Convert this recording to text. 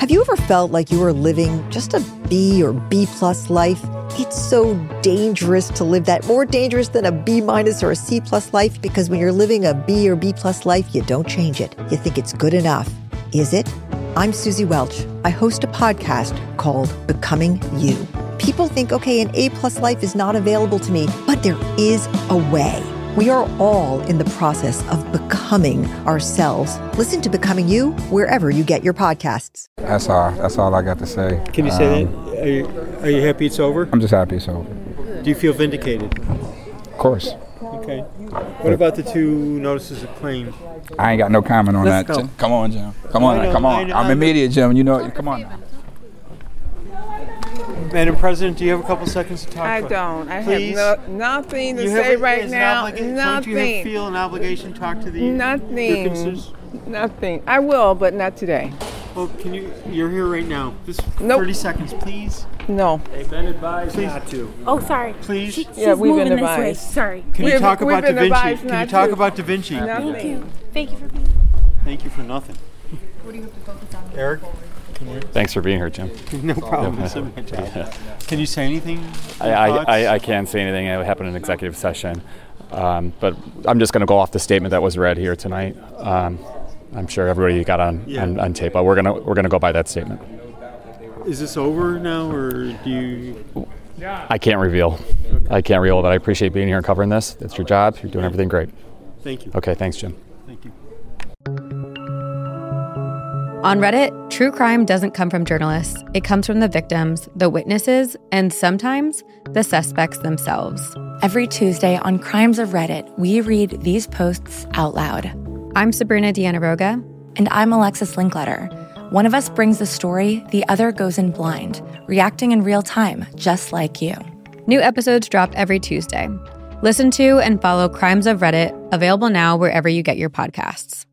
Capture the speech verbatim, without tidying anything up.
Have you ever felt like you were living just a B or B plus life? It's so dangerous to live that, more dangerous than a B minus or a C plus life, because when you're living a B or B plus life, you don't change it. You think it's good enough. Is it? I'm Susie Welch. I host a podcast called Becoming You. People think, okay, an A plus life is not available to me, but there is a way. We are all in the process of becoming ourselves. Listen to Becoming You wherever you get your podcasts. That's all. That's all I got to say. Can you say um, that? Are you, are you happy it's over? I'm just happy it's over. Do you feel vindicated? Of course. Okay. What about the two notices of claim? I ain't got no comment on Let's that. go. Jim. Come on, Jim. Come on, I know, come I on. know, I'm I in know. media, Jim. You know, come on. Madam President, do you have a couple seconds to talk? I about? don't. I Please? have no, nothing to You say have a- right is an now. obliga- Don't you Nothing. have, feel an obligation to talk to the your Nothing. concerns? Nothing. I will, but not today. Well, can you? You're here right now. Just Nope. thirty seconds, please. No. They've been advised not to. Oh, sorry. Please. She, she's Yeah, we've been moving this way. advised. Sorry. Can you We've- talk we've about Da been Vinci? advised Can you not talk to. about Da Vinci? Nothing. Thank you. Thank you for being Thank you for nothing. What do you have to focus on? Eric? Thanks for being here, Jim. No problem. It's my job. Can you say anything? I, I, I, I can't say anything. It happened in executive session. Um, but I'm just going to go off the statement that was read here tonight. Um, I'm sure everybody got on, Yeah. on, on tape, but we're going to we're gonna go by that statement. Is this over now, or do you? I can't reveal. I can't reveal, but I appreciate being here and covering this. It's your job. You're doing everything great. Thank you. Okay, thanks, Jim. Thank you. On Reddit, true crime doesn't come from journalists. It comes from the victims, the witnesses, and sometimes the suspects themselves. Every Tuesday on Crimes of Reddit, we read these posts out loud. I'm Sabrina Dianaroga. And I'm Alexis Linkletter. One of us brings the story, the other goes in blind, reacting in real time, just like you. New episodes drop every Tuesday. Listen to and follow Crimes of Reddit, available now wherever you get your podcasts.